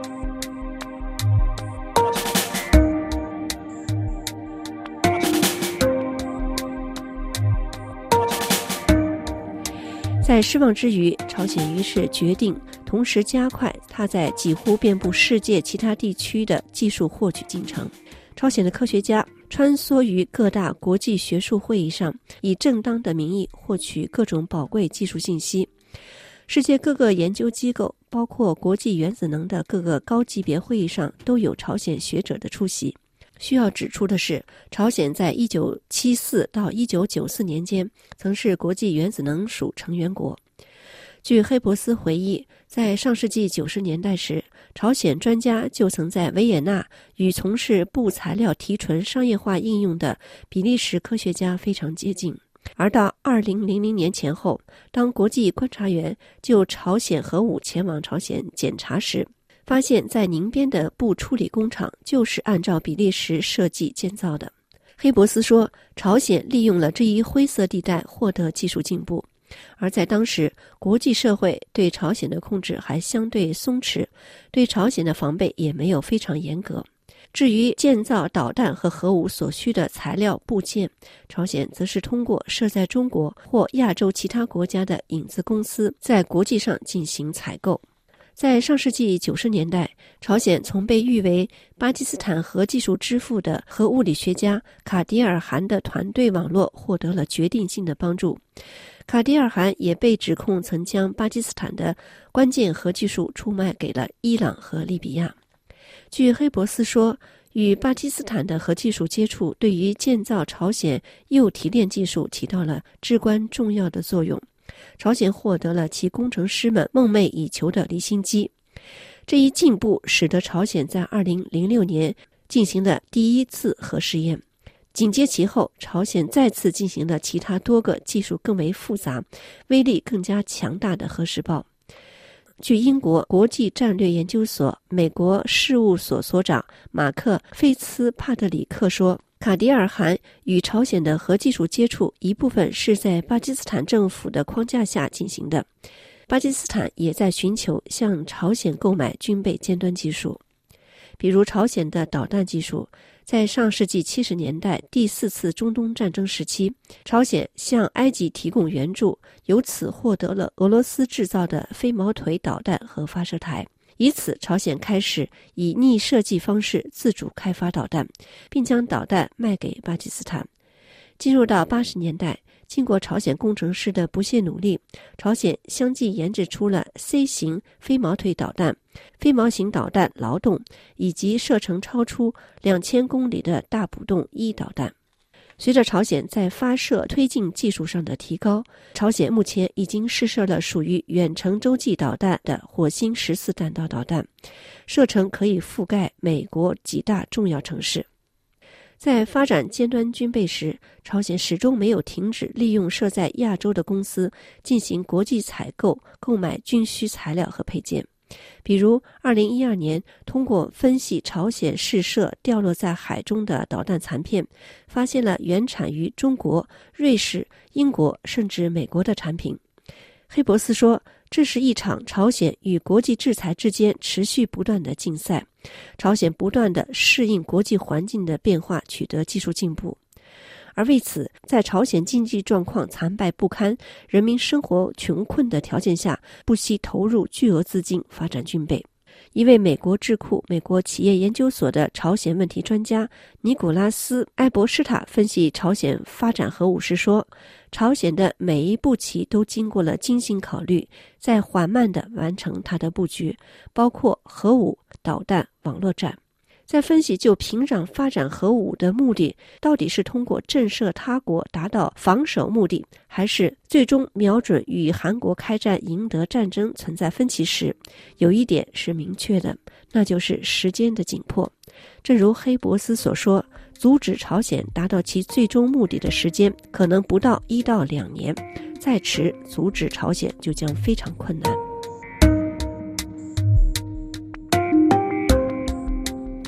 Speaker 7: 在失望之余，朝鲜于是决定同时加快它在几乎遍布世界其他地区的技术获取进程。朝鲜的科学家穿梭于各大国际学术会议上，以正当的名义获取各种宝贵技术信息。世界各个研究机构，包括国际原子能的各个高级别会议上，都有朝鲜学者的出席。需要指出的是，朝鲜在一九七四到一九九四年间曾是国际原子能署成员国。据黑伯斯回忆，在上世纪九十年代时，朝鲜专家就曾在维也纳与从事布材料提纯商业化应用的比利时科学家非常接近。而到二零零零年前后，当国际观察员就朝鲜核武前往朝鲜检查时，发现在宁边的布处理工厂就是按照比利时设计建造的。黑伯斯说，朝鲜利用了这一灰色地带获得技术进步，而在当时，国际社会对朝鲜的控制还相对松弛，对朝鲜的防备也没有非常严格。至于建造导弹和核武所需的材料部件，朝鲜则是通过设在中国或亚洲其他国家的影子公司在国际上进行采购。在上世纪九十年代，朝鲜从被誉为巴基斯坦核技术之父的核物理学家卡迪尔汗的团队网络获得了决定性的帮助。卡迪尔汗也被指控曾将巴基斯坦的关键核技术出卖给了伊朗和利比亚。据黑伯斯说，与巴基斯坦的核技术接触对于建造朝鲜铀提炼技术起到了至关重要的作用。朝鲜获得了其工程师们梦寐以求的离心机。这一进步使得朝鲜在二零零六年进行了第一次核试验。紧接其后，朝鲜再次进行了其他多个技术更为复杂、威力更加强大的核试爆。据英国国际战略研究所美国事务所所长马克·菲茨帕特里克说，卡迪尔汗与朝鲜的核技术接触一部分是在巴基斯坦政府的框架下进行的，巴基斯坦也在寻求向朝鲜购买军备尖端技术。比如朝鲜的导弹技术，在上世纪七十年代第四次中东战争时期，朝鲜向埃及提供援助，由此获得了俄罗斯制造的飞毛腿导弹和发射台。以此，朝鲜开始以逆设计方式自主开发导弹，并将导弹卖给巴基斯坦。进入到八十年代，经过朝鲜工程师的不懈努力，朝鲜相继研制出了 C 型飞毛腿导弹、飞毛型导弹劳动以及射程超出两千公里的大补洞一导弹。随着朝鲜在发射推进技术上的提高，朝鲜目前已经试射了属于远程洲际导弹的火星十四弹道导弹，射程可以覆盖美国几大重要城市。在发展尖端军备时，朝鲜始终没有停止利用设在亚洲的公司进行国际采购，购买军需材料和配件。比如二零一二年，通过分析朝鲜试射掉落在海中的导弹残片，发现了原产于中国、瑞士、英国甚至美国的产品。黑伯斯说，这是一场朝鲜与国际制裁之间持续不断的竞赛，朝鲜不断地适应国际环境的变化，取得技术进步。而为此，在朝鲜经济状况残败不堪、人民生活穷困的条件下，不惜投入巨额资金发展军备。一位美国智库美国企业研究所的朝鲜问题专家尼古拉斯·埃伯施塔分析朝鲜发展核武时说，朝鲜的每一步棋都经过了精心考虑，在缓慢地完成它的布局，包括核武、导弹、网络战。在分析就平壤发展核武的目的到底是通过震慑他国达到防守目的，还是最终瞄准与韩国开战赢得战争存在分歧时，有一点是明确的，那就是时间的紧迫。正如黑伯斯所说，阻止朝鲜达到其最终目的的时间可能不到一到两年，再迟阻止朝鲜就将非常困难。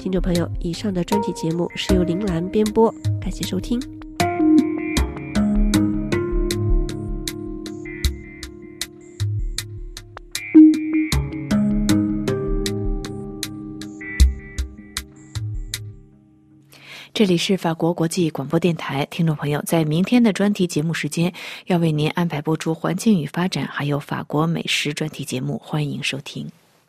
Speaker 7: 听众朋友，以上的专题节目是由林兰编播，感谢收听。
Speaker 1: 这里是法国国际广播电台，听众朋友，在明天的专题节目时间，要为您安排播出环境与发展，还有法国美食专题节目，欢迎收听。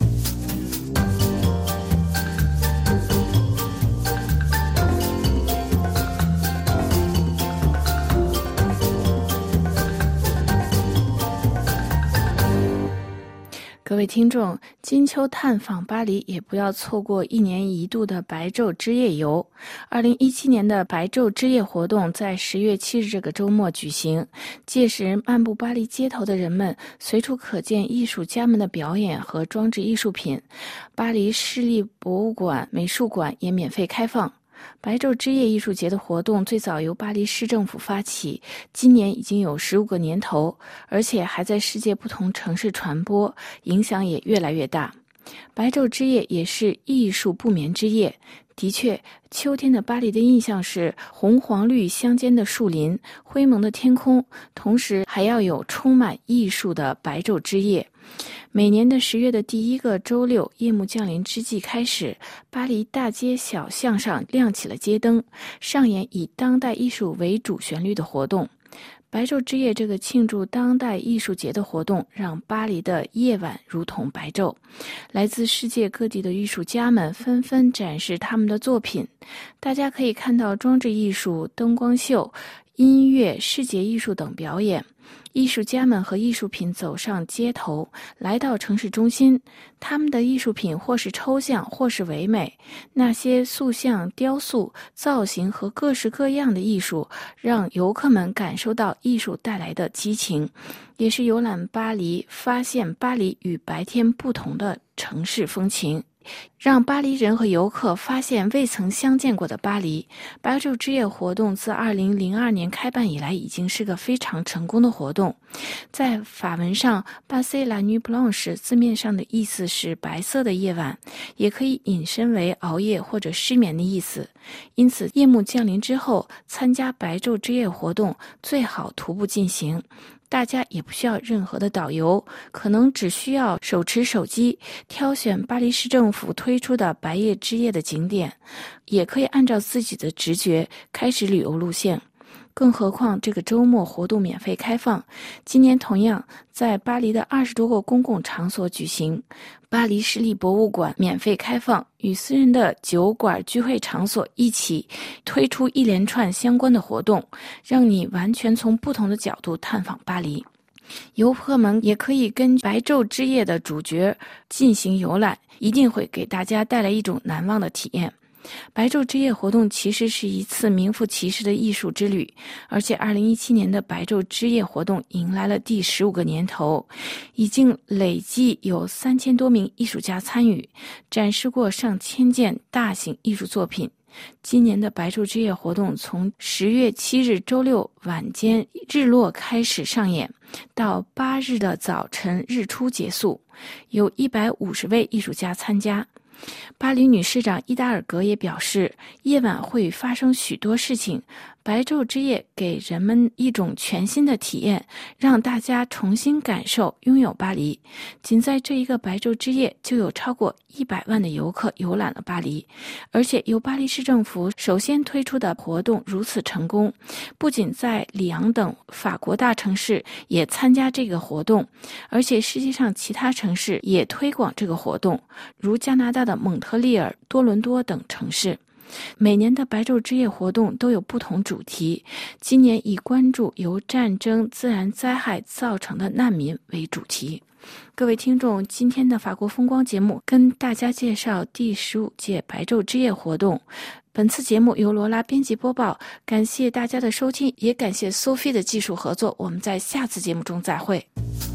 Speaker 1: 各位听众，金秋探访巴黎，也不要错过一年一度的白昼之夜游。二零一七年的白昼之夜活动在十月七日这个周末举行，届时漫步巴黎街头的人们随处可见艺术家们的表演和装置艺术品。巴黎市立博物馆、美术馆也免费开放。白昼之夜艺术节的活动最早由巴黎市政府发起，今年已经有十五个年头，而且还在世界不同城市传播，影响也越来越大。白昼之夜也是艺术不眠之夜。的确，秋天的巴黎的印象是红黄绿相间的树林、灰蒙的天空，同时还要有充满艺术的白昼之夜。每年的十月的第一个周六，夜幕降临之际开始，巴黎大街小巷上亮起了街灯，上演以当代艺术为主旋律的活动。白昼之夜这个庆祝当代艺术节的活动，让巴黎的夜晚如同白昼。来自世界各地的艺术家们纷纷展示他们的作品，大家可以看到装置艺术、灯光秀、音乐、视觉艺术等表演。艺术家们和艺术品走上街头，来到城市中心，他们的艺术品或是抽象，或是唯美。那些塑像、雕塑、造型和各式各样的艺术，让游客们感受到艺术带来的激情，也是游览巴黎，发现巴黎与白天不同的城市风情，让巴黎人和游客发现未曾相见过的巴黎。白昼之夜活动自二零零二年开办以来，已经是个非常成功的活动。在法文上，巴塞拉女 blanche 字面上的意思是白色的夜晚，也可以引申为熬夜或者失眠的意思。因此，夜幕降临之后，参加白昼之夜活动最好徒步进行。大家也不需要任何的导游，可能只需要手持手机，挑选巴黎市政府推出的白夜之夜的景点，也可以按照自己的直觉开始旅游路线。更何况这个周末活动免费开放，今年同样在巴黎的二十多个公共场所举行。巴黎市立博物馆免费开放，与私人的酒馆聚会场所一起推出一连串相关的活动，让你完全从不同的角度探访巴黎。游客们也可以跟白昼之夜的主角进行游览，一定会给大家带来一种难忘的体验。白昼之夜活动其实是一次名副其实的艺术之旅，而且二零一七年的白昼之夜活动迎来了第十五个年头，已经累计有三千多名艺术家参与，展示过上千件大型艺术作品。今年的白昼之夜活动从十月七日周六晚间日落开始上演，到八日的早晨日出结束，有一百五十位艺术家参加。巴黎女市长伊达尔格也表示，夜晚会发生许多事情，白昼之夜给人们一种全新的体验，让大家重新感受拥有巴黎。仅在这一个白昼之夜，就有超过一百万的游客游览了巴黎，而且由巴黎市政府首先推出的活动如此成功，不仅在里昂等法国大城市也参加这个活动，而且世界上其他城市也推广这个活动，如加拿大的蒙特利尔、多伦多等城市。每年的白昼之夜活动都有不同主题，今年以关注由战争、自然灾害造成的难民为主题。各位听众，今天的法国风光节目跟大家介绍第十五届白昼之夜活动。本次节目由罗拉编辑播报，感谢大家的收听，也感谢 Sophie 的技术合作。我们在下次节目中再会。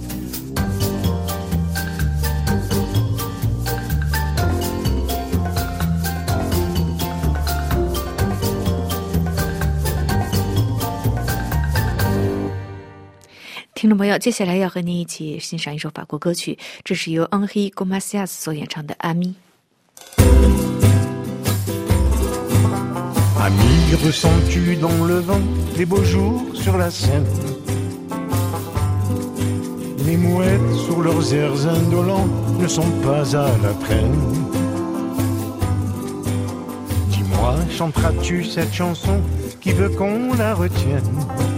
Speaker 1: 听众朋友，接下来要和您一起欣赏一首法国歌曲，这是由 Henri Gomasias 所演唱的《阿咪》。
Speaker 8: Ami, ressens-tu dans le vent les beaux jours sur la Seine? Les mouettes sur leurs airs indolents ne sont pas à la traîne. Dis-moi, chanteras-tu cette chanson qui veut qu'on la retienne?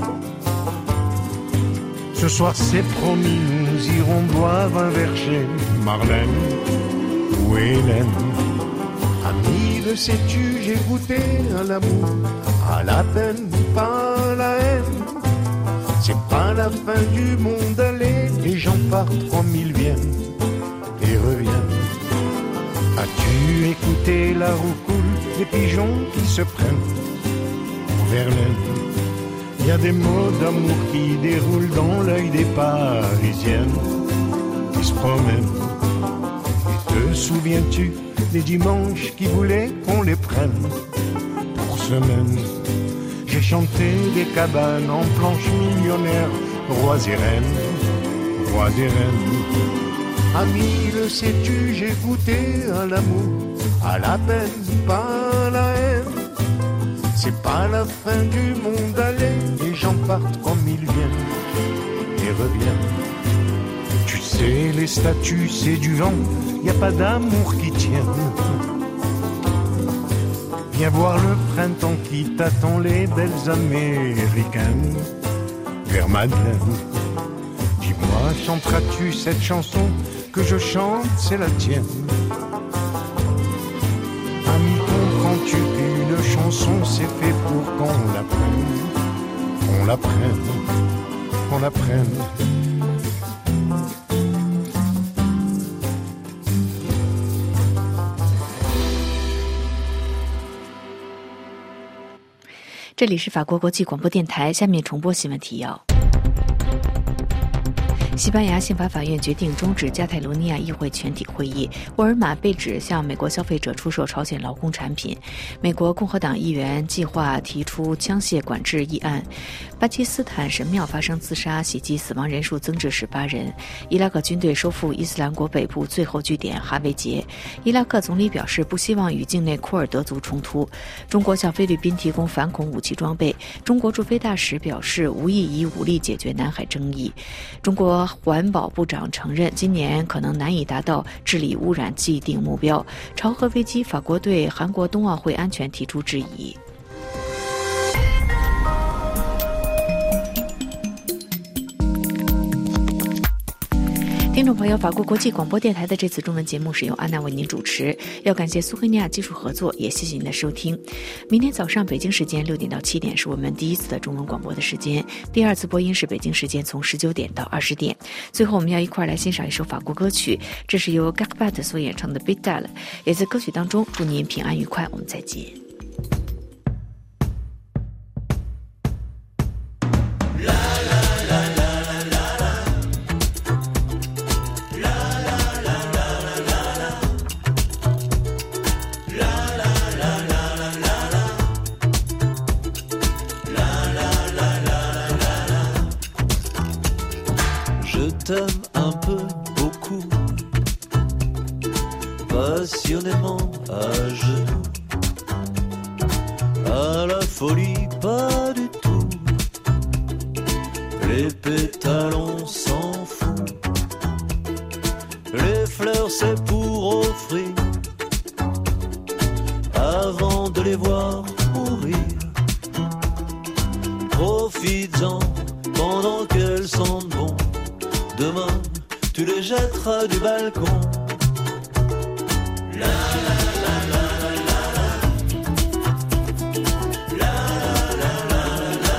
Speaker 8: Ce soir c'est promis, nous irons boire un verre chez Marlène ou Hélène. Ami, le sais-tu, j'ai goûté à l'amour, à la peine, pas à la haine. C'est pas la fin du monde, allez, les gens partent, trois mille viennent et reviennent. As-tu écouté la roucoule des pigeons qui se prennent en Verlaine? Il y a des mots d'amour qui déroulent dans l'œil des Parisiennes qui se promènent. Et te souviens-tu des dimanches qui voulaient qu'on les prenne pour semaine? J'ai chanté des cabanes en planches millionnaires, rois et reines, rois et reines. Ami, le sais-tu, j'ai goûté à l'amour, à la peine, pas à la haine. C'est pas la fin du monde, allez, les gens partent comme ils viennent et reviennent. Tu sais, les statues, c'est du vent, y a pas d'amour qui tienne. Viens voir le printemps qui t'attend, les belles américaines vers Madeleine. Dis-moi, chanteras-tu cette chanson que je chante, c'est la tienne? Ami, comprends-tu qu'une chanson c'est fait pour qu'on l'apprenne, qu'on l'apprenne, qu'on l'apprenne.
Speaker 1: 这里是法国国际广播电台，下面重播新闻提要。西班牙宪法法院决定终止加泰罗尼亚议会全体会议。沃尔玛被指向美国消费者出售朝鲜劳工产品。美国共和党议员计划提出枪械管制议案。巴基斯坦神庙发生自杀袭击，死亡人数增至十八人。伊拉克军队收复伊斯兰国北部最后据点哈维杰。伊拉克总理表示不希望与境内库尔德族冲突。中国向菲律宾提供反恐武器装备。中国驻菲大使表示无意以武力解决南海争议。中国环保部长承认今年可能难以达到治理污染既定目标。朝核危机，法国对韩国冬奥会安全提出质疑。听众朋友，法国国际广播电台的这次中文节目是由安娜为您主持，要感谢苏黑尼亚技术合作，也谢谢您的收听。明天早上北京时间六点到七点是我们第一次的中文广播的时间，第二次播音是北京时间从十九点到二十点。最后我们要一块来欣赏一首法国歌曲，这是由 Gakbat 所演唱的 Bidal， 也在歌曲当中祝您平安愉快，我们再见。
Speaker 9: Je t'aime un peu, beaucoup, passionnément à genoux, à la folie pas du tout, les pétales on s'en fout, les fleurs c'est pour offrir, avant de les voir mourir, profites-en pendant qu'elles sentent bon. Demain, tu les jetteras du balcon. La la la la la la la la la la la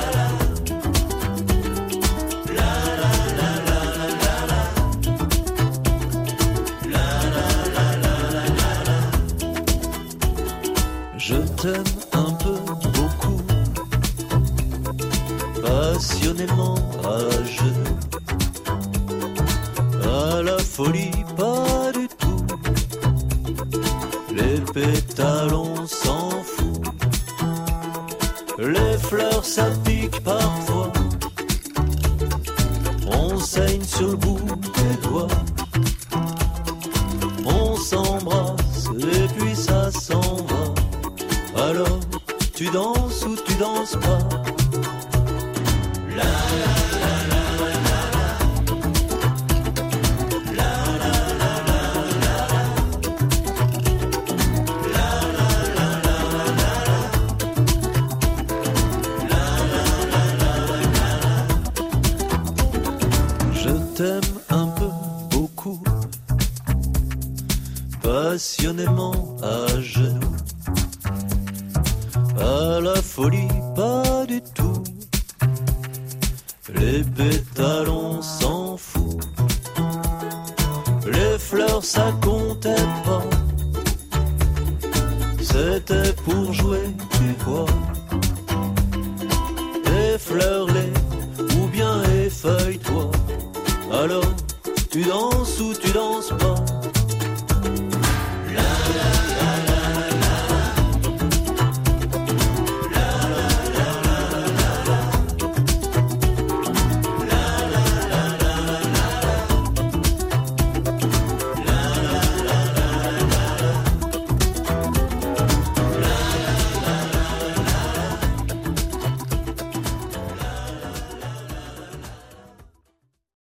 Speaker 9: la la la la la la la. Je t'aime un peu, beaucoup, passionnément à genoux. À la folie, pas du tout. Les pétales, on s'en fout. Les fleurs, ça pique parfois. On saigne sur le bout des doigts. On s'embrasse et puis ça s'en va. Alors, tu danses ou tu danses pas. La la la la la la. La la la la la la. La la la la la la. La la la la la la. Je t'aime un peu, beaucoup, passionnément à genoux. À la folie, pas du tout. Les pétales, on s'en fout. Les fleurs, ça comptait pas. C'était pour jouer, tu vois. Effleure-les, ou bien effeuille-toi. Alors, tu danses ou tu danses pas.